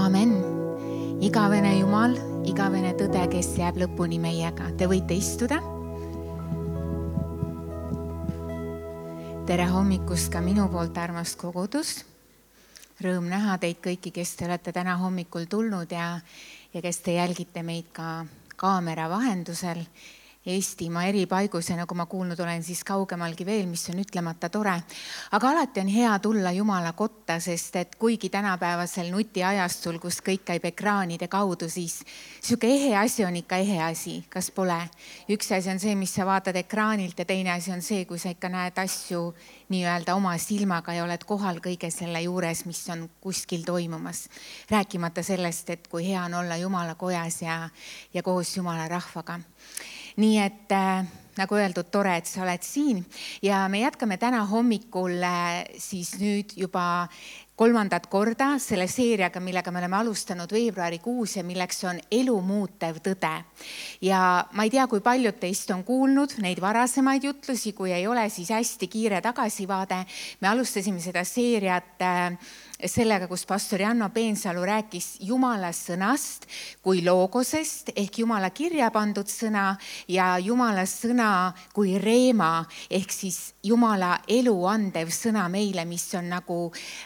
Aamen. Igavene Jumal, igavene tõde, kes jääb lõpuni meiega. Te võite istuda. Tere hommikust ka minu poolt, armas kogudus. Rõõm näha teid kõiki, kes te olete täna hommikul tulnud ja kes te jälgite meid ka kaamera vahendusel Eestimaa eri paigus ja nagu ma kuulnud olen, siis kaugemalgi veel, mis on ütlemata tore. Aga alati on hea tulla Jumala kotta, sest et kuigi tänapäevasel nutiajastul, kus kõik käib ekraanide kaudu, siis siuke ehe asi on ikka ehe asi, kas pole? Üks asi on see, mis sa vaatad ekraanilt ja teine asi on see, kui sa ikka näed asju nii-öelda oma silmaga ja oled kohal kõige selle juures, mis on kuskil toimumas. Rääkimata sellest, et kui hea on olla Jumala kojas ja koos Jumala rahvaga. Nii et nagu öeldud, tore, et sa oled siin ja me jätkame täna hommikul siis nüüd juba 3. korda selle seeriaga, millega me oleme alustanud veebruarikuus ja milleks on elu muutev tõde. Ja ma ei tea, kui paljud teist on kuulnud neid varasemaid jutlusi, kui ei ole, siis hästi kiire tagasivaade. Me alustasime seda seeriat sellega, kus pastor Janno Peensalu rääkis Jumala sõnast kui loogosest ehk Jumala kirja pandud sõna ja Jumala sõna kui reema ehk siis Jumala elu andev sõna meile, mis on nagu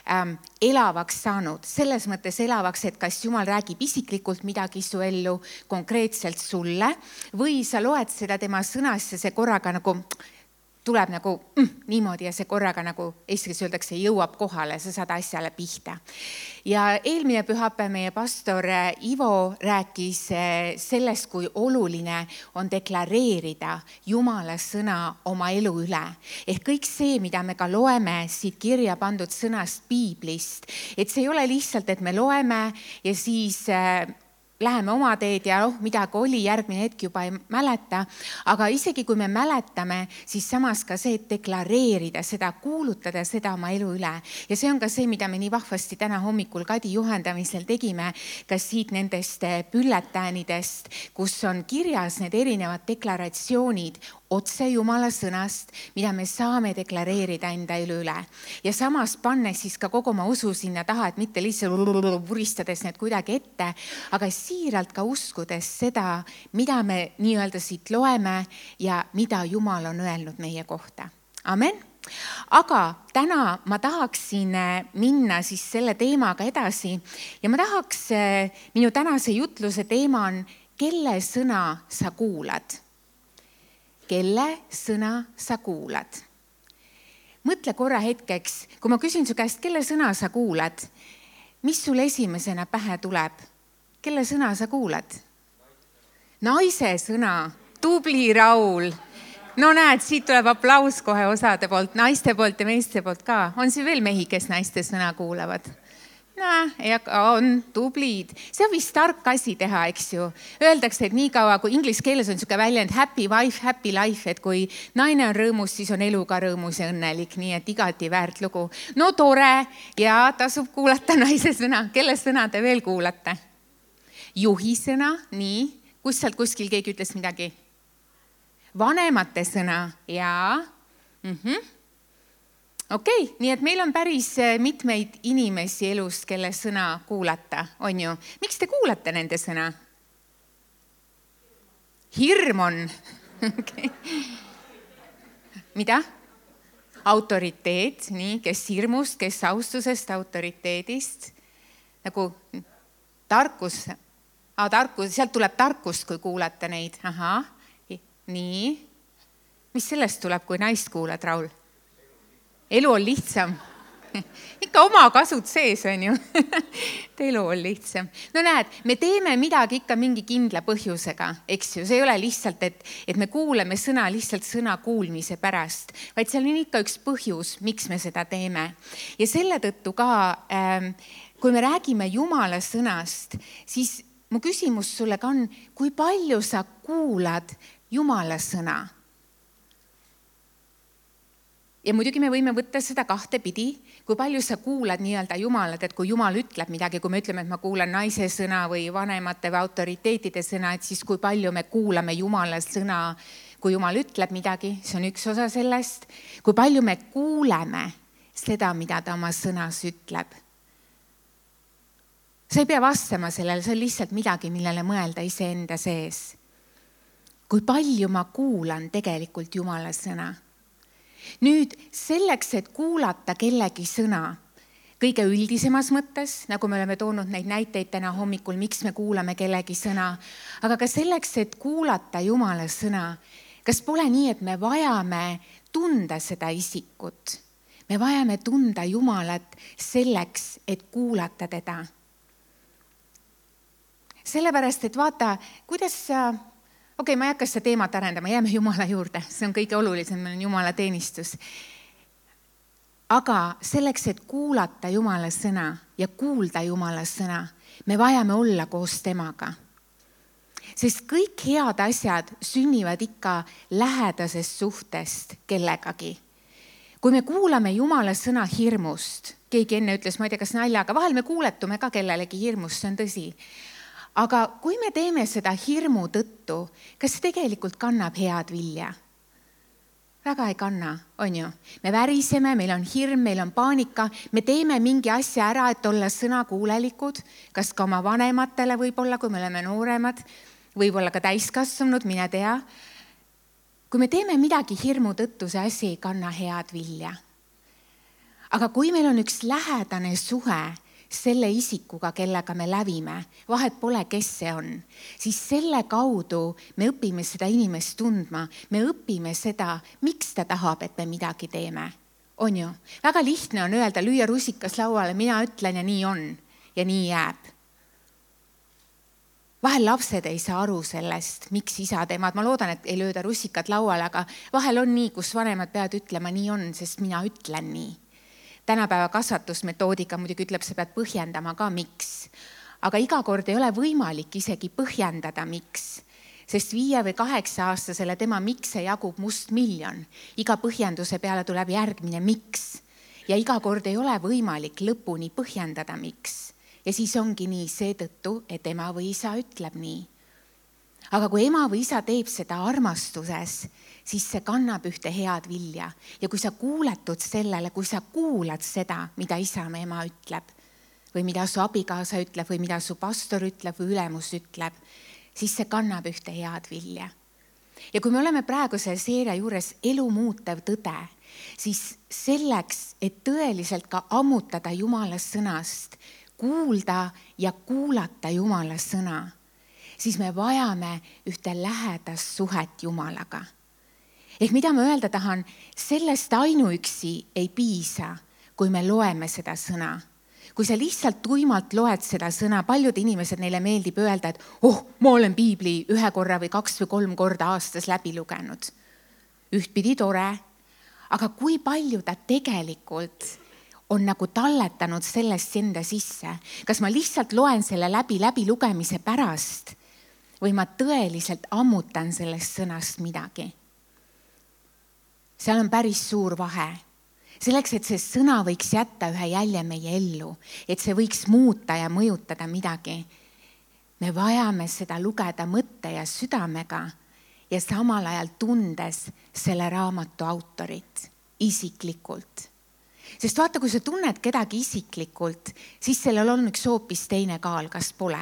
elavaks saanud. Selles mõttes elavaks, et kas Jumal räägib isiklikult midagi su ellu konkreetselt sulle või sa loed seda tema sõnast ja see korraga nagu tuleb nagu niimoodi ja see korraga nagu eestikeeles öeldakse jõuab kohale, sa saad asjale pihta. Ja eelmine pühapäev meie pastor Ivo rääkis sellest, kui oluline on deklareerida Jumala sõna oma elu üle. Ehk kõik see, mida me ka loeme siit kirja pandud sõnast Piiblist, et see ei ole lihtsalt, et me loeme ja siis läheme oma teed ja midagi oli, järgmine hetk juba ei mäleta, aga isegi kui me mäletame, siis samas ka see, et deklareerida seda, kuulutada seda oma elu üle. Ja see on ka see, mida me nii vahvasti täna hommikul Kadi juhendamisel tegime, ka siit nendest bülletäänidest, kus on kirjas need erinevad deklaratsioonid otse Jumala sõnast, mida me saame deklareerida enda elu üle. Ja samas pannes siis ka kogu oma usu sinna taha, et mitte lihtsalt puristades need kuidagi ette, aga siiralt ka uskudes seda, mida me nii-öelda siit loeme ja mida Jumal on öelnud meie kohta. Amen. Aga täna ma tahaksin minna siis selle teemaga edasi ja ma tahaks, minu tänase jutluse teema on, kelle sõna sa kuulad? Kelle sõna sa kuulad? Mõtle korra hetkeks, kui ma küsin su käest, kelle sõna sa kuulad, mis sul esimesena pähe tuleb? Kelle sõna sa kuulad? Naise sõna, tubli Raul. No näed, siit tuleb aplaus kohe osade poolt, naiste poolt ja meeste poolt ka. On siin veel mehi, kes naiste sõna kuulavad? On tublid. See on vist tark asi teha, eks ju. Öeldakse, et nii kaua, kui inglise keeles on siuke väljend happy wife, happy life, et kui naine on rõõmus, siis on elu ka rõõmus ja õnnelik, nii et igati väärt lugu. No tore ja tasub kuulata naise sõna. Kelle sõna te veel kuulate? Juhi sõna, nii. Kus sealt kuskil keegi ütles midagi? Vanemate sõna, jaa. Okei, nii et meil on päris mitmeid inimesi elus, kelle sõna kuulata, on ju. Miks te kuulate nende sõna? Hirm on. Okay. Mida? Autoriteet, nii, kes hirmust, kes austusest, autoriteedist. Nagu tarkus, sealt tuleb tarkust, kui kuulata neid. Aha, nii. Mis sellest tuleb, kui naist kuulad, Raul? Elu on lihtsam. Ikka oma kasud sees on ju. Elu on lihtsam. No näed, me teeme midagi ikka mingi kindla põhjusega, eks ju. See ei ole lihtsalt, et me kuuleme sõna lihtsalt sõna kuulmise pärast, vaid seal on ikka üks põhjus, miks me seda teeme. Ja selle tõttu ka, kui me räägime Jumala sõnast, siis mu küsimus sulle ka on, kui palju sa kuulad Jumala sõna? Ja muidugi me võime võtta seda kahte pidi, kui palju sa kuulad nii-öelda Jumalat, et kui Jumal ütleb midagi, kui me ütleme, et ma kuulan naise sõna või vanemate või autoriteetide sõna, et siis kui palju me kuulame Jumala sõna, kui Jumal ütleb midagi, see on üks osa sellest, kui palju me kuuleme seda, mida ta oma sõnas ütleb. Sa ei pea vastama sellele, see on lihtsalt midagi, millele mõelda iseenda sees. Kui palju ma kuulan tegelikult Jumala sõna. Nüüd selleks, et kuulata kellegi sõna, kõige üldisemas mõttes, nagu me oleme toonud neid näiteid täna hommikul, miks me kuulame kellegi sõna, aga ka selleks, et kuulata Jumala sõna, kas pole nii, et me vajame tunda seda isikut? Me vajame tunda Jumalat selleks, et kuulata teda. Sellepärast, et vaata, kuidas sa... ma ei hakka seda teemat arendama, jääme Jumala juurde, see on kõige olulisem, meil on Jumala teenistus. Aga selleks, et kuulata Jumala sõna ja kuulda Jumala sõna, me vajame olla koos temaga. Sest kõik head asjad sünnivad ikka lähedasest suhtest kellegagi. Kui me kuulame Jumala sõna hirmust, keegi enne ütles, ma ei tea, kas naljaga, vahel me kuuletume ka kellelegi hirmust, see on tõsi. Aga kui me teeme seda hirmu tõttu, kas see tegelikult kannab head vilja? Väga ei kanna, on ju. Me väriseme, meil on hirm, meil on paanika, me teeme mingi asja ära, et olla sõnakuulelikud, kas ka oma vanematele võib-olla, kui me oleme nooremad, võib-olla ka täiskasvanud, mine tea. Kui me teeme midagi hirmu tõttu, see asi ei kanna head vilja. Aga kui meil on üks lähedane suhe selle isikuga, kellega me lävime, vahet pole, kes see on, siis selle kaudu me õpime seda inimest tundma, me õpime seda, miks ta tahab, et me midagi teeme. On ju? Väga lihtne on öelda, lüüa rusikas lauale, mina ütlen ja nii on ja nii jääb. Vahel lapsed ei saa aru sellest, miks isad, emad, ma loodan, et ei lööda rusikat lauale, aga vahel on nii, kus vanemad peavad ütlema, nii on, sest mina ütlen nii. Tänapäeva kasvatusmetoodika muidugi ütleb, sa pead põhjendama ka, miks. Aga iga kord ei ole võimalik isegi põhjendada, miks. Sest 5 või 8 aastasele tema mikse jagub must miljon. Iga põhjenduse peale tuleb järgmine miks. Ja iga kord ei ole võimalik lõpuni põhjendada, miks. Ja siis ongi nii seetõttu, et ema või isa ütleb nii. Aga kui ema või isa teeb seda armastuses, siis see kannab ühte head vilja. Ja kui sa kuuletud sellele, kui sa kuulad seda, mida isa või ema ütleb, või mida su abikaasa ütleb, või mida su pastor ütleb, või ülemus ütleb, siis see kannab ühte head vilja. Ja kui me oleme praegu selle seeria juures elu muutev tõde, siis selleks, et tõeliselt ka ammutada Jumala sõnast, kuulda ja kuulata Jumala sõna, siis me vajame ühte lähedast suhet Jumalaga. Ehk mida ma öelda tahan, sellest ainuüksi ei piisa, kui me loeme seda sõna. Kui sa lihtsalt tuimalt loed seda sõna, paljud inimesed neile meeldib öelda, et ma olen piibli 1 korra või 2 või 3 korda aastas läbi lugenud. Ühtpidi tore, aga kui palju ta tegelikult on nagu talletanud sellest enda sisse? Kas ma lihtsalt loen selle läbi lugemise pärast või ma tõeliselt ammutan sellest sõnast midagi? Seal on päris suur vahe. Selleks, et see sõna võiks jätta ühe jälje meie ellu, et see võiks muuta ja mõjutada midagi, me vajame seda lugeda mõtte ja südamega ja samal ajal tundes selle raamatu autorit isiklikult. Sest vaata, kui sa tunned kedagi isiklikult, siis sellel on üks hoopis teine kaal, kas pole?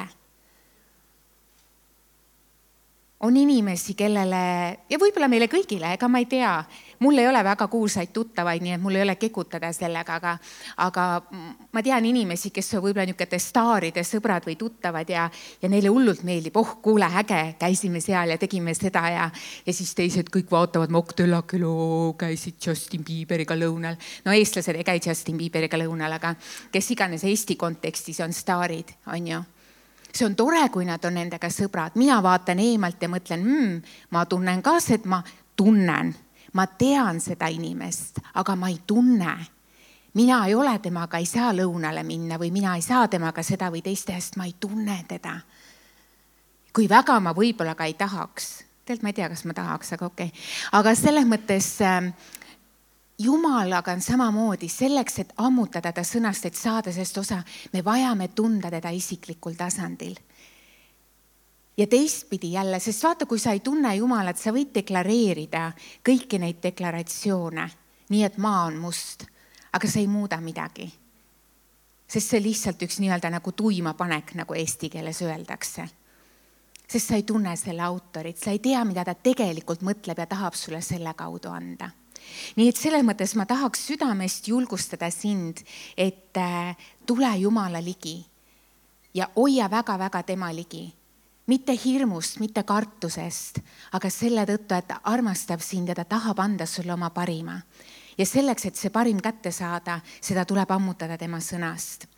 On inimesi, kellele, ja võib-olla meile kõigile, ega ma ei tea, mul ei ole väga kuulsaid tuttavaid, nii et mul ei ole kekutada sellega, aga ma tean inimesi, kes on võib-olla niisugune staaride sõbrad või tuttavad ja neile hullult meeldib, kuule, äge, käisime seal ja tegime seda ja siis teised kõik vaatavad, moktõllakelu, käisid Justin Bieberiga lõunal. No eestlased ei käi Justin Bieberiga lõunal, aga kes iganes Eesti kontekstis on staarid, on ju. See on tore, kui nad on nendega sõbrad. Mina vaatan eemalt ja mõtlen, ma tunnen ka seda, ma tunnen. Ma tean seda inimest, aga ma ei tunne. Mina ei ole temaga, ei saa lõunale minna või mina ei saa temaga seda või teiste eest, ma ei tunne teda. Kui väga ma võib-olla ka ei tahaks. Tegelikult ma ei tea, kas ma tahaks, aga okei. Aga selles mõttes Jumalaga on samamoodi selleks, et ammutada ta sõnast, et saada sellest osa, me vajame tunda teda isiklikul tasandil. Ja teistpidi jälle, sest vaata, kui sa ei tunne Jumalat, sa võid deklareerida kõiki neid deklaratsioone, nii et maa on must, aga sa ei muuda midagi. sest see lihtsalt üks nii-öelda nagu tuimapanek, nagu eesti keeles öeldakse. Sest sa ei tunne selle autorit, sa ei tea, mida ta tegelikult mõtleb ja tahab sulle selle kaudu anda. Nii et selles mõttes ma tahaks südamest julgustada sind, et tule Jumala ligi ja hoia väga-väga tema ligi. Mitte hirmust, mitte kartusest, aga selle tõttu, et ta armastab sind ja ta tahab anda sulle oma parima. Ja selleks, et see parim kätte saada, seda tuleb ammutada tema sõnast.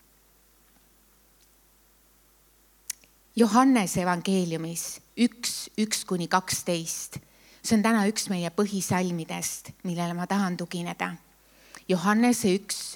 Johannese evangeeliumis 1:1-12. See on täna üks meie põhisalmidest, millele ma tahan tugineda. Johannese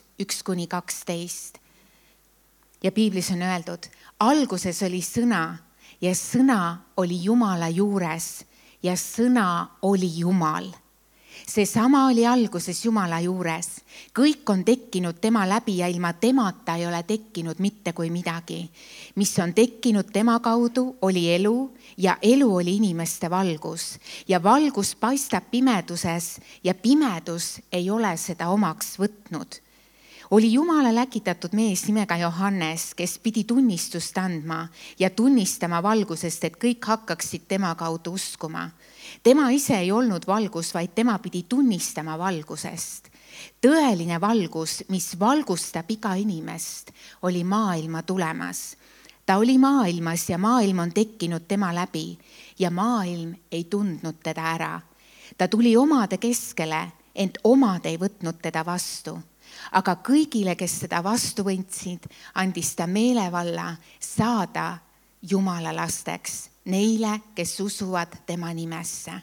1:1-12. Ja piiblis on öeldud, alguses oli sõna ja sõna oli Jumala juures ja sõna oli Jumal. See sama oli alguses Jumala juures. Kõik on tekkinud tema läbi ja ilma temata ei ole tekkinud mitte kui midagi. Mis on tekkinud tema kaudu, oli elu ja elu oli inimeste valgus. Ja valgus paistab pimeduses ja pimedus ei ole seda omaks võtnud. Oli Jumala läkitatud mees nimega Johannes, kes pidi tunnistust andma ja tunnistama valgusest, et kõik hakkaksid tema kaudu uskuma. Tema ise ei olnud valgus, vaid tema pidi tunnistama valgusest. Tõeline valgus, mis valgustab iga inimest, oli maailma tulemas. Ta oli maailmas ja maailm on tekkinud tema läbi ja maailm ei tundnud teda ära. Ta tuli omade keskele, ent omad ei võtnud teda vastu. Aga kõigile, kes seda vastu võtsid, andis ta meelevalla saada Jumala lasteks, neile, kes usuvad tema nimesse.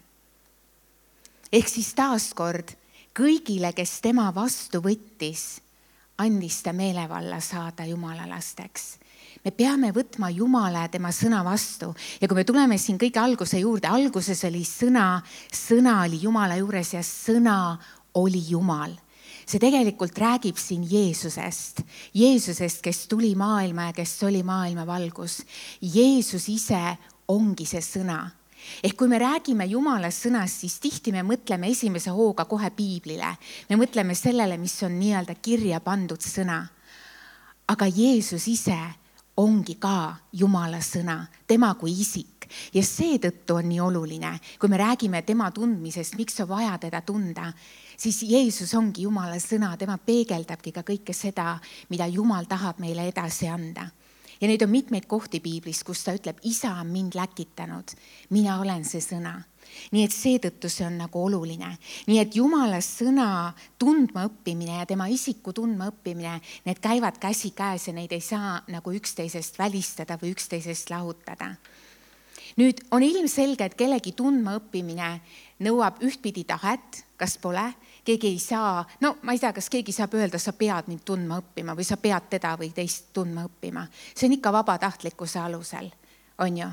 Ehk siis taaskord kõigile, kes tema vastu võttis, andis ta meelevalla saada Jumala lasteks. Me peame võtma Jumala ja tema sõna vastu. Ja kui me tuleme siin kõige alguse juurde, alguses oli sõna, sõna oli Jumala juures ja sõna oli Jumal. See tegelikult räägib siin Jeesusest, kes tuli maailma ja kes oli maailma valgus. Jeesus ise ongi see sõna. Ehk kui me räägime Jumala sõnast, siis tihti me mõtleme esimese hooga kohe piiblile. Me mõtleme sellele, mis on nii-öelda kirja pandud sõna. Aga Jeesus ise ongi ka Jumala sõna, tema kui isik. Ja seetõttu on nii oluline, kui me räägime tema tundmisest, miks on vaja teda tunda, siis Jeesus ongi Jumala sõna, tema peegeldabki ka kõike seda, mida Jumal tahab meile edasi anda. Ja neid on mitmeid kohti piiblis, kus ta ütleb, isa on mind läkitanud, mina olen see sõna. Nii et seetõttu see on nagu oluline. Nii et Jumala sõna tundma õppimine ja tema isiku tundma õppimine, need käivad käsi käes ja neid ei saa nagu üksteisest välistada või üksteisest lahutada. Nüüd on ilmselge, et kellegi tundma õppimine nõuab ühtpidi tahet, kas pole? Keegi ei saa, no ma ei tea, kas keegi saab öelda, sa pead mind tundma õppima või sa pead teda või teist tundma õppima. See on ikka vabatahtlikkuse alusel, on ju?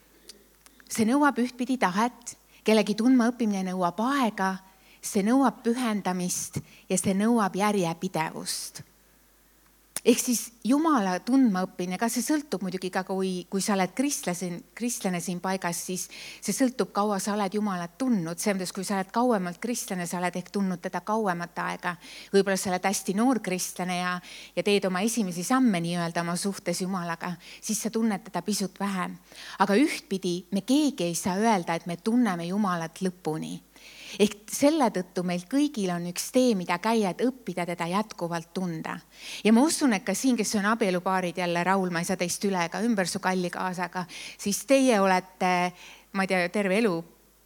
See nõuab ühtpidi tahet, kellegi tundma õppimine nõuab aega, see nõuab pühendamist ja see nõuab järjepidevust. Ehk siis Jumala tundma õppimine, ka see sõltub muidugi ka, kui sa oled kristlane siin paigas, siis see sõltub, kaua sa oled Jumalat tundnud. Selles, kui sa oled kauemalt kristlane, sa oled ehk tundnud teda kauemat aega. Võib-olla sa oled hästi noor kristlane ja teed oma esimesi samme nii-öelda oma suhtes Jumalaga, siis sa tunned teda pisut vähem. Aga ühtpidi me keegi ei saa öelda, et me tunneme Jumalat lõpuni. Ehk selle tõttu meil kõigil on üks tee, mida käia, et õppida teda jätkuvalt tunda. Ja ma usun, et ka siin, kes on abielupaarid jälle, Raul, ma ei saa teist üle ega ümber su kalli kaasaga, siis teie olete, ma ei tea, terve elu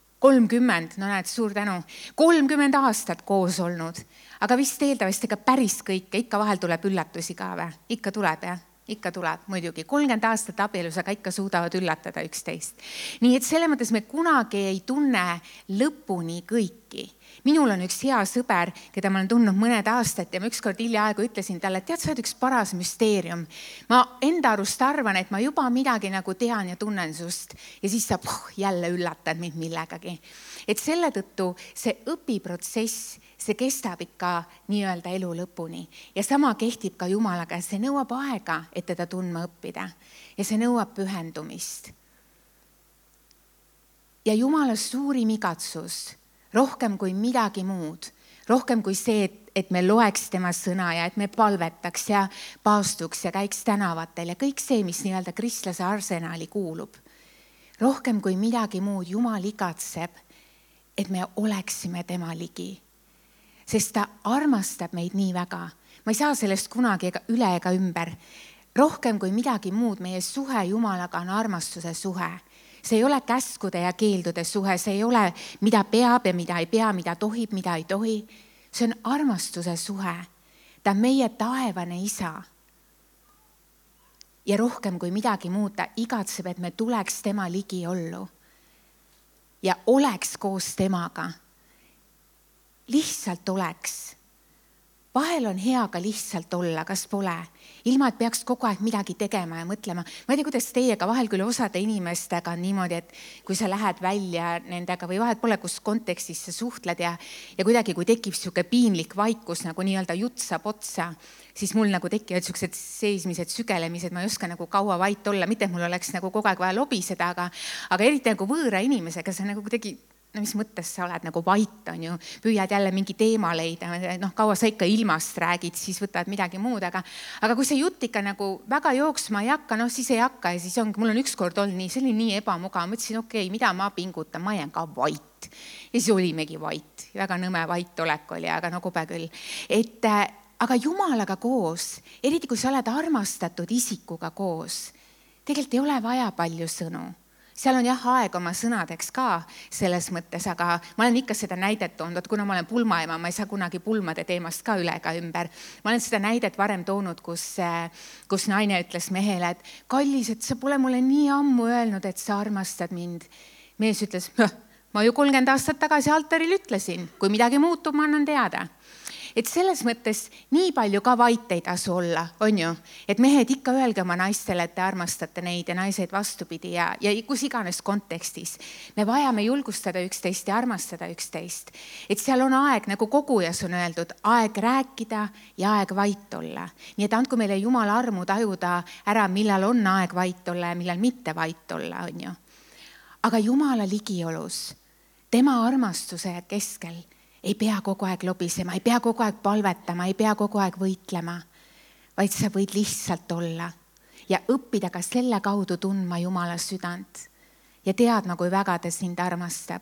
30, no näed, suur tänu, 30 aastat koos olnud. Aga vist eeldavasti ka päris kõike, ikka vahel tuleb üllatusi ka või? Ikka tuleb, jah? Ikka tuleb, muidugi. 30 aastat abielus, aga ikka suudavad üllatada üksteist. Nii et selle mõttes me kunagi ei tunne lõpuni kõiki. Minul on üks hea sõber, keda ma olen tundnud mõned aastat ja ma ükskord hiljaaegu ütlesin talle, et tead, sa oled üks paras müsteerium. Ma enda arust arvan, et ma juba midagi nagu tean ja tunnen sust ja siis sa jälle üllatad mind millegagi. Et selle tõttu see õpiprotsess, see kestab ikka nii-öelda elu lõpuni. Ja sama kehtib ka Jumalaga. See nõuab aega, et teda tundma õppida. Ja see nõuab pühendumist. Ja Jumala suurim igatsus, rohkem kui midagi muud, rohkem kui see, et me loeks tema sõna ja et me palvetaks ja paastuks ja käiks tänavatel ja kõik see, mis nii-öelda kristlase arsenali kuulub. Rohkem kui midagi muud Jumal igatseb, et me oleksime tema ligi. Sest ta armastab meid nii väga. Ma ei saa sellest kunagi üle ega ümber. Rohkem kui midagi muud meie suhe Jumalaga on armastuse suhe. See ei ole käskude ja keeldude suhe, see ei ole mida peab ja mida ei pea, mida tohib, mida ei tohi. See on armastuse suhe. Ta on meie taevane isa. Ja rohkem kui midagi muud ta igatseb, et me tuleks tema ligi ollu ja oleks koos temaga. Lihtsalt oleks. Vahel on hea ka lihtsalt olla, kas pole? Ilma, et peaks kogu aeg midagi tegema ja mõtlema. Ma ei tea, kuidas teiega vahel küll osade inimestega on niimoodi, et kui sa lähed välja nendega või vahel pole, kus kontekstis sa suhtled ja kuidagi, kui tekib siuke piinlik vaikus, nagu nii-öelda jutt saab otsa, siis mul nagu tekivad siuksed seismised, sügelemised, ma ei oska nagu kaua vait olla, mitte et mul oleks nagu kogu aeg vaja lobiseda, aga eriti nagu võõra inimesega sa nagu kuidagi no mis mõttes sa oled nagu vait, on ju, püüad jälle mingi teema leida, kaua sa ikka ilmast räägid, siis võtad midagi muud, aga kui see jutt ikka nagu väga jooksma ei hakka, siis ei hakka ja siis ongi, mul on ükskord olnud nii, see oli nii ebamugav, mõtlesin, okei, mida ma pingutan, ma jään ka vait. Ja siis olimegi vait, väga nõme vaitolek oli, aga no kube küll. Aga Jumalaga koos, eriti kui sa oled armastatud isikuga koos, tegelikult ei ole vaja palju sõnu. Seal on jah aeg oma sõnadeks ka selles mõttes, aga ma olen ikka seda näidet toonud, kuna ma olen pulmaema, ma ei saa kunagi pulmade teemast ka üle ega ümber. Ma olen seda näidet varem toonud, kus naine ütles mehele, et kallis, et sa pole mulle nii ammu öelnud, et sa armastad mind. Mees ütles, ma ju 30 aastat tagasi altaril ütlesin, kui midagi muutub, ma annan teada. Et selles mõttes nii palju ka vait ei tasu olla, on ju? Et mehed ikka öelge oma naistele, et te armastate neid ja naised vastupidi ja kus iganes kontekstis. Me vajame julgustada üksteist ja armastada üksteist. Et seal on aeg, nagu kogujas on öeldud, aeg rääkida ja aeg vait olla. Nii et andku meile Jumal armu tajuda ära, millal on aeg vait olla ja millal mitte vait olla, on ju? Aga Jumala ligiolus, tema armastuse keskel ei pea kogu aeg lobisema, ei pea kogu aeg palvetama, ei pea kogu aeg võitlema, vaid sa võid lihtsalt olla ja õppida ka selle kaudu tundma Jumala südant ja teadma, kui väga ta sind armastab.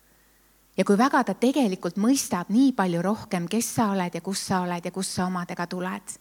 Ja kui väga ta tegelikult mõistab nii palju rohkem, kes sa oled ja kus sa omadega tuled.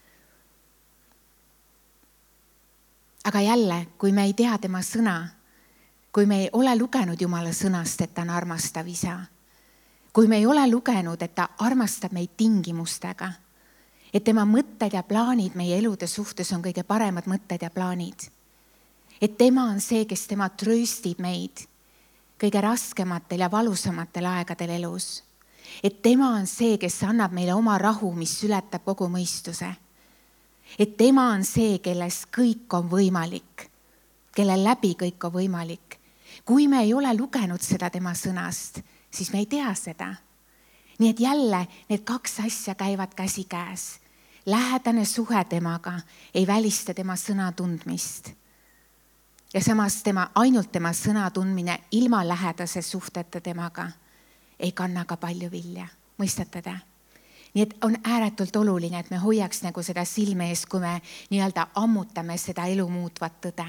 Aga jälle, kui me ei tea tema sõna, kui me ei ole lugenud Jumala sõnast, et ta on armastav isa, kui me ei ole lugenud, et ta armastab meid tingimustega, et tema mõtted ja plaanid meie elude suhtes on kõige paremad mõtted ja plaanid. Et tema on see, kes tema trööstib meid kõige raskematel ja valusamatel aegadel elus. Et tema on see, kes annab meile oma rahu, mis ületab kogu mõistuse. Et tema on see, kelles kõik on võimalik, kelle läbi kõik on võimalik. Kui me ei ole lugenud seda tema sõnast, siis me ei tea seda. Nii et jälle need kaks asja käivad käsi käes. Lähedane suhe temaga ei välista tema sõna tundmist. Ja samas ainult tema sõna tundmine ilma lähedase suhteta temaga ei kanna ka palju vilja. Mõistate te? Nii et on ääretult oluline, et me hoiaks nagu seda silme ees, kui me nii-öelda ammutame seda elu muutvat tõde.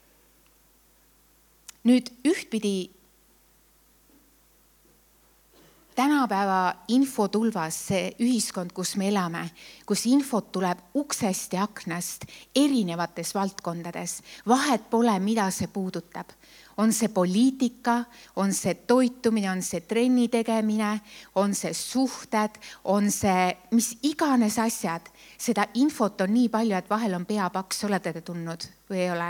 Nüüd ühtpidi tänapäeva infotulvas, see ühiskond, kus me elame, kus infot tuleb uksest ja aknast erinevates valdkondades. Vahet pole, mida see puudutab. On see poliitika, on see toitumine, on see trenni tegemine, on see suhted, on see mis iganes asjad. Seda infot on nii palju, et vahel on pea paks, olete te tundnud või ei ole?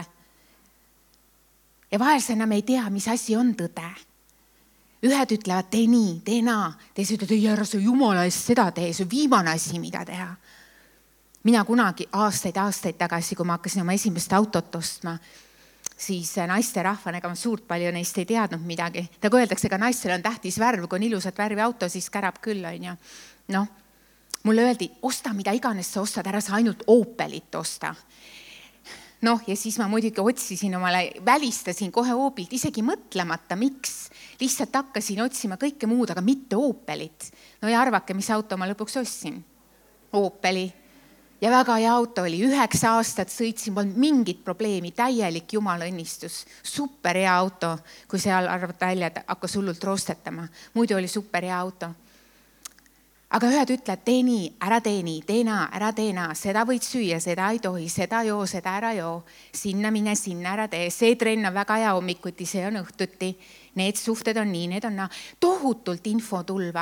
Ja vahel sa enam ei tea, mis asi on tõde. Ühed ütlevad, tee nii, tee naa. Teised ütlevad, ei ära sa Jumala eest seda tee, see on viimane asi, mida teha. Mina kunagi aastaid tagasi, kui ma hakkasin oma esimest autot ostma, siis naiste rahvana, ega ma suurt palju neist ei teadnud midagi. Nagu öeldakse, ega naistel on tähtis värv, kui on ilusat värvi auto, siis kärab küll, on ju. Mulle öeldi, osta mida iganes sa ostad, ära sa ainult Opelit osta. Noh, ja siis ma muidugi otsisin omale, välistasin kohe Oopelt, isegi mõtlemata, miks. Lihtsalt hakkasin otsima kõike muud, aga mitte Opelit. No ja arvake, mis auto ma lõpuks ostsin? Opeli. Ja väga hea auto oli, 9 aastat sõitsin, polnud mingit probleemi, täielik jumala õnnistus. Super hea auto, kui seal arvata välja, et hakkas hullult roostetama. Muidu oli super hea auto. Aga ühed ütlevad, tee nii, ära tee nii, tee naa, ära tee naa, seda võid süüa, seda ei tohi, seda joo, seda ära joo, sinna mine, sinna ära tee, see trenn on väga hea hommikuti, see on õhtuti, need suhted on nii, need on naa, tohutult infotulva.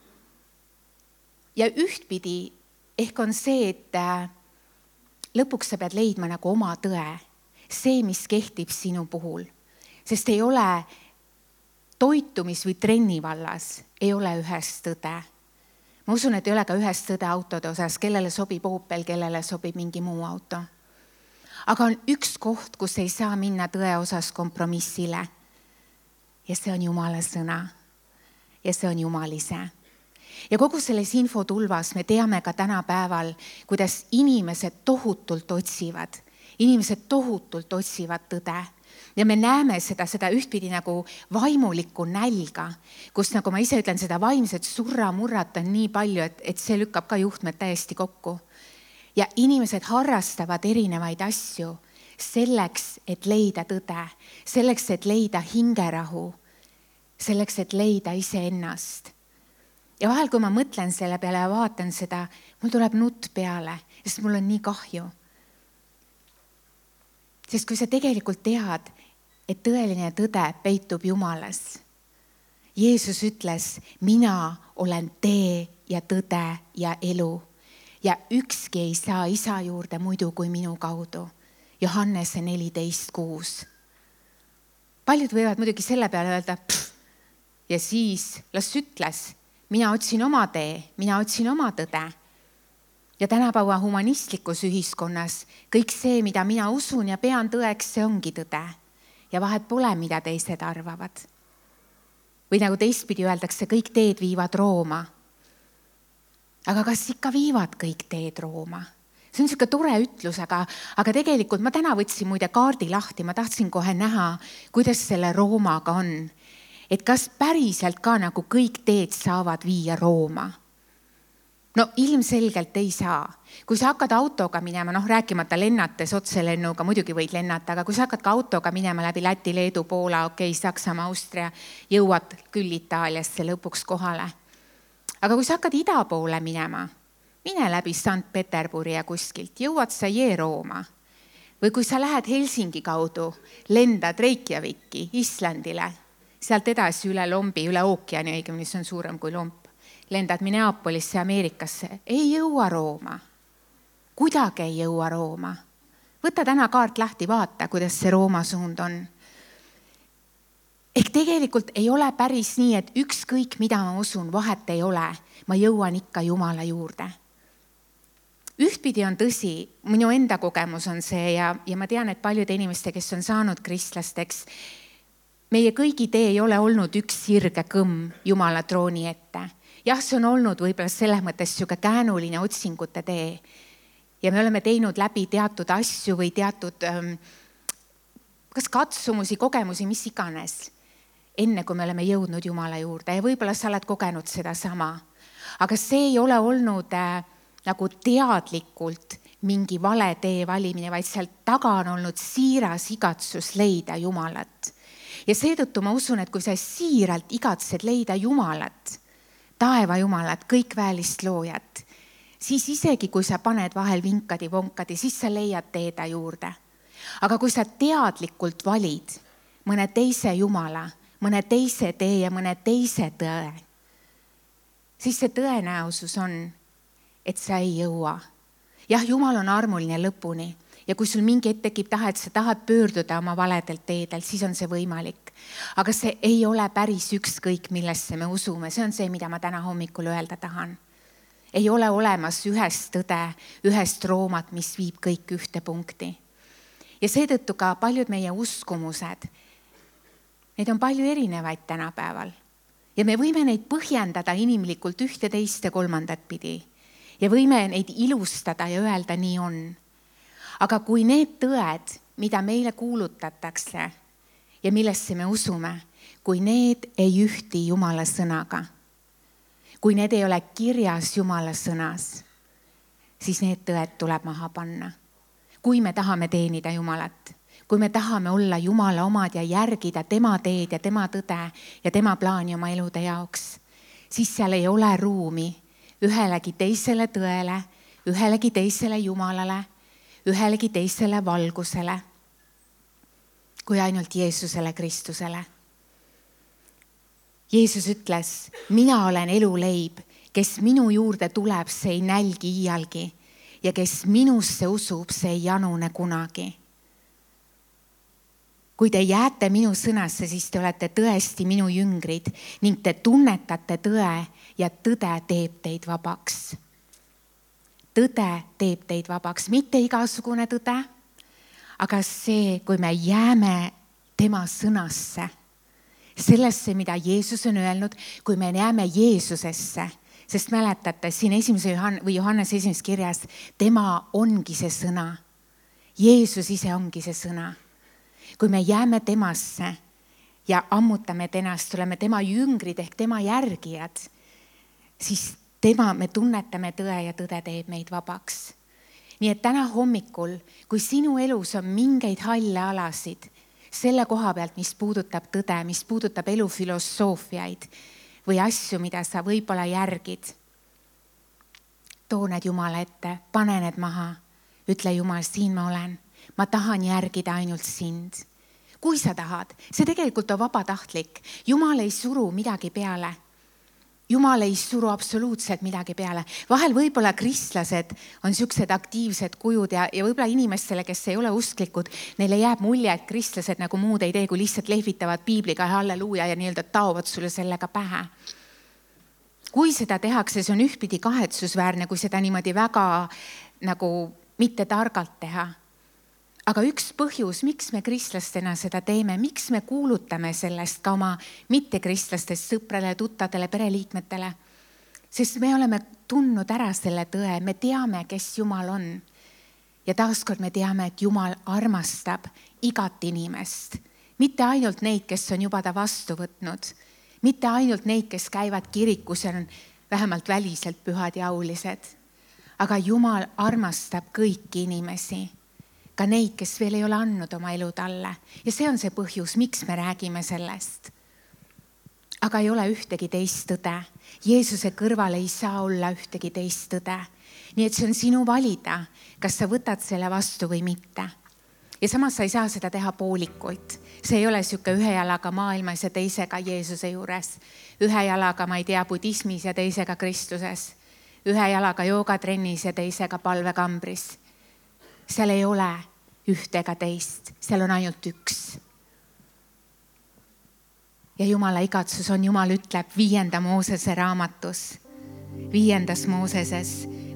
Ja ühtpidi ehk on see, et lõpuks sa pead leidma nagu oma tõe, see, mis kehtib sinu puhul, sest ei ole toitumis- või trenni vallas, ei ole ühest tõde. Ma usun, et ei ole ka ühest tõde autode osas, kellele sobib Opel, kellele sobib mingi muu auto. Aga on üks koht, kus ei saa minna tõe osas kompromissile. Ja see on Jumala sõna. Ja see on Jumal ise. Ja kogu selles infotulvas me teame ka tänapäeval, kuidas inimesed tohutult otsivad. Inimesed tohutult otsivad tõde. Ja me näeme seda ühtpidi nagu vaimulikku nälga, kus nagu ma ise ütlen, seda vaimset surra-murrat on nii palju, et see lükkab ka juhtmed täiesti kokku. Ja inimesed harrastavad erinevaid asju selleks, et leida tõde, selleks, et leida hingerahu, selleks, et leida iseennast. Ja vahel, kui ma mõtlen selle peale ja vaatan seda, mul tuleb nutt peale, sest mul on nii kahju. Sest kui sa tegelikult tead, et tõeline tõde peitub Jumalas. Jeesus ütles, mina olen tee ja tõde ja elu ja ükski ei saa isa juurde muidu kui minu kaudu. Johannese 14:6. Paljud võivad muidugi selle peale öelda, ja siis las ütles, mina otsin oma tee, mina otsin oma tõde. Ja tänapäeva humanistlikus ühiskonnas kõik see, mida mina usun ja pean tõeks, see ongi tõde. Ja vahet pole, mida teised arvavad. Või nagu teistpidi öeldakse, kõik teed viivad Rooma. Aga kas ikka viivad kõik teed Rooma? See on niisugune tore ütlus, aga tegelikult ma täna võtsin muide kaardi lahti, ma tahtsin kohe näha, kuidas selle Roomaga on. Et kas päriselt ka nagu kõik teed saavad viia Rooma? No ilmselgelt ei saa. Kui sa hakkad autoga minema, rääkimata lennates otselennuga, muidugi võid lennata, aga kui sa hakkad ka autoga minema läbi Läti, Leedu, Poola, Saksamaa, Austria, jõuad küll Itaaliasse lõpuks kohale. Aga kui sa hakkad ida poole minema, mine läbi Sankt-Peterburi ja kuskilt, jõuad sa Rooma. Või kui sa lähed Helsingi kaudu, lendad Reykjaviki, Islandile, sealt edasi üle lombi, üle ookeani, õigemini see on suurem kui lomb. Lendad Minneapolisse, Ameerikasse, ei jõua Rooma. Kuidagi ei jõua Rooma. Võta täna kaart lahti, vaata, kuidas see Rooma suund on. Ehk tegelikult ei ole päris nii, et ükskõik mida ma usun, vahet ei ole, ma jõuan ikka Jumala juurde. Ühtpidi on tõsi, minu enda kogemus on see ja ma tean, et paljude inimeste, kes on saanud kristlasteks, meie kõigi tee ei ole olnud üks sirge kõmm Jumala trooni ette. Jah, see on olnud võib-olla selles mõttes niisugune käänuline otsingute tee. Ja me oleme teinud läbi teatud asju või teatud kas katsumusi, kogemusi, mis iganes, enne kui me oleme jõudnud Jumala juurde. Ja võib-olla sa oled kogenud seda sama. Aga see ei ole olnud nagu teadlikult mingi vale tee valimine, vaid sealt taga on olnud siiras igatsus leida Jumalat. Ja seetõttu ma usun, et kui sa siiralt igatsed leida Jumalat, taeva Jumalat, kõik väelist loojat, siis isegi kui sa paned vahel vinkadi-vonkadi, siis sa leiad teeda juurde. Aga kui sa teadlikult valid mõne teise Jumala, mõne teise tee ja mõne teise tõe, siis see tõenäosus on, et sa ei jõua. Jah, Jumal on armuline lõpuni ja kui sul mingi hetk tekib tahe, et sa tahad pöörduda oma valedelt teedelt, siis on see võimalik. Aga see ei ole päris ükskõik, millesse me usume. See on see, mida ma täna hommikul öelda tahan. Ei ole olemas ühest tõde, ühest roomat, mis viib kõik ühte punkti. Ja seetõttu ka paljud meie uskumused, neid on palju erinevaid tänapäeval. Ja me võime neid põhjendada inimlikult ühte, teist ja kolmandat pidi. Ja võime neid ilustada ja öelda, nii on. Aga kui need tõed, mida meile kuulutatakse ja millesse me usume, kui need ei ühti Jumala sõnaga, kui need ei ole kirjas Jumala sõnas, siis need tõed tuleb maha panna. Kui me tahame teenida Jumalat, kui me tahame olla Jumala omad ja järgida tema teed ja tema tõde ja tema plaani oma elude jaoks, siis seal ei ole ruumi ühelegi teisele tõele, ühelegi teisele Jumalale, ühelegi teisele valgusele, kui ainult Jeesusele Kristusele. Jeesus ütles, mina olen eluleib, kes minu juurde tuleb, see ei nälgi iialgi ja kes minusse usub, see ei janune kunagi. Kui te jääte minu sõnasse, siis te olete tõesti minu jüngrid ning te tunnetate tõe ja tõde teeb teid vabaks. Tõde teeb teid vabaks, mitte igasugune tõde, aga see, kui me jääme tema sõnasse, sellesse, mida Jeesus on öelnud, kui me jääme Jeesusesse, sest mäletate, siin Johannese esimeses kirjas, tema ongi see sõna. Jeesus ise ongi see sõna. Kui me jääme temasse ja ammutame tenast, tuleme tema jüngrid ehk tema järgijad, siis me tunnetame tõe ja tõde teeb meid vabaks. Nii et täna hommikul, kui sinu elus on mingeid halle alasid, selle koha pealt, mis puudutab tõde, mis puudutab elufilosoofiaid või asju, mida sa võib-olla järgid, too need Jumala ette, pane need maha, ütle Jumal, siin ma olen, ma tahan järgida ainult sind. Kui sa tahad, see tegelikult on vabatahtlik, Jumal ei suru midagi peale. Jumal ei suru absoluutselt midagi peale. Vahel võib-olla kristlased on siuksed aktiivsed kujud ja võib-olla inimestele, kes ei ole usklikud, neile jääb mulje, et kristlased nagu muud ei tee, kui lihtsalt lehvitavad piibliga ja halleluuja ja nii-öelda taovad sulle sellega pähe. Kui seda tehakse, see on ühtpidi kahetsusväärne, kui seda niimoodi väga nagu mitte targalt teha. Aga üks põhjus, miks me kristlastena seda teeme, miks me kuulutame sellest ka oma mittekristlastest sõpradele, tuttadele, pereliikmetele, sest me oleme tundnud ära selle tõe, me teame, kes Jumal on. Ja taaskord me teame, et Jumal armastab igat inimest, mitte ainult neid, kes on juba ta vastu võtnud, mitte ainult neid, kes käivad kirikus ja on vähemalt väliselt pühad ja aulised, aga Jumal armastab kõiki inimesi. Ka neid, kes veel ei ole andnud oma elu talle. Ja see on see põhjus, miks me räägime sellest. Aga ei ole ühtegi teist tõde. Jeesuse kõrval ei saa olla ühtegi teist tõde. Nii et see on sinu valida, kas sa võtad selle vastu või mitte. Ja samas sa ei saa seda teha poolikult. See ei ole siuke ühe jalaga maailmas ja teisega Jeesuse juures. Ühe jalaga, ma ei tea, budismis ja teisega Kristuses. Ühe jalaga joogatrennis ja teisega palvekambris. Seal ei ole ühte ega teist, seal on ainult üks. Ja Jumala igatsus on, Jumal ütleb 5. Moosese raamatus, 5. Mooseses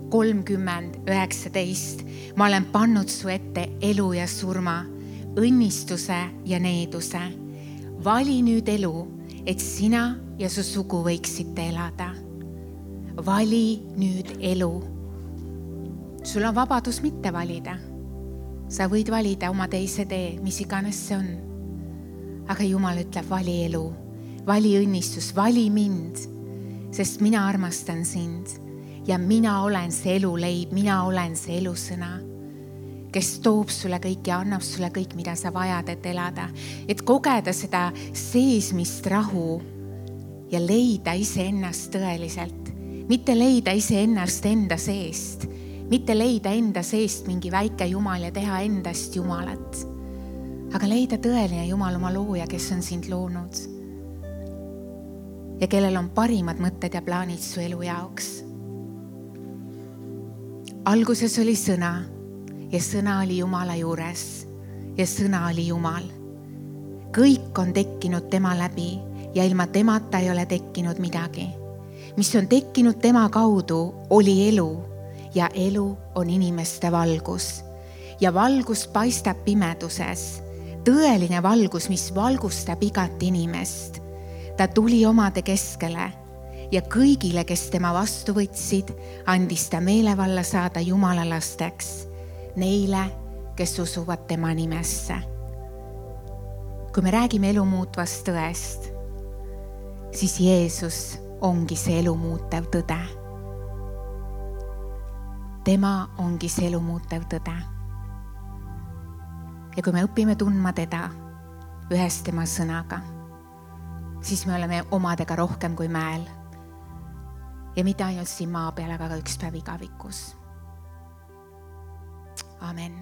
30:19. Ma olen pannud su ette elu ja surma, õnnistuse ja needuse. Vali nüüd elu, et sina ja su sugu võiksite elada. Vali nüüd elu. Sul on vabadus mitte valida. Sa võid valida oma teise tee, mis iganes see on. Aga Jumal ütleb, vali elu, vali õnnistus, vali mind, sest mina armastan sind ja mina olen see eluleib, mina olen see elusõna, kes toob sulle kõik ja annab sulle kõik, mida sa vajad, et elada, et kogeda seda seesmist rahu ja leida iseennast tõeliselt, mitte leida iseennast enda seest, mitte leida enda seest mingi väike Jumal ja teha endast Jumalat, aga leida tõeline Jumal, oma looja, kes on sind loonud ja kellel on parimad mõtted ja plaanid su elu jaoks. Alguses oli sõna ja sõna oli Jumala juures ja sõna oli Jumal. Kõik on tekkinud tema läbi ja ilma temata ei ole tekkinud midagi. Mis on tekkinud tema kaudu, oli elu. Ja elu on inimeste valgus. Ja valgus paistab pimeduses. Tõeline valgus, mis valgustab igat inimest. Ta tuli omade keskele ja kõigile, kes tema vastu võtsid, andis ta meelevalla saada Jumala lasteks. Neile, kes usuvad tema nimesse. Kui me räägime elu muutvast tõest, siis Jeesus ongi see elu muutev tõde. Tema ongi see elu muutev tõde. Ja kui me õpime tundma teda ühes tema sõnaga, siis me oleme omadega rohkem kui mäel. Ja mitte ainult siin maa peal, aga ka üks päev igavikus. Amen.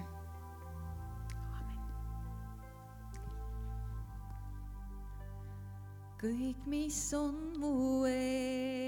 Kõik, mis on mu ees.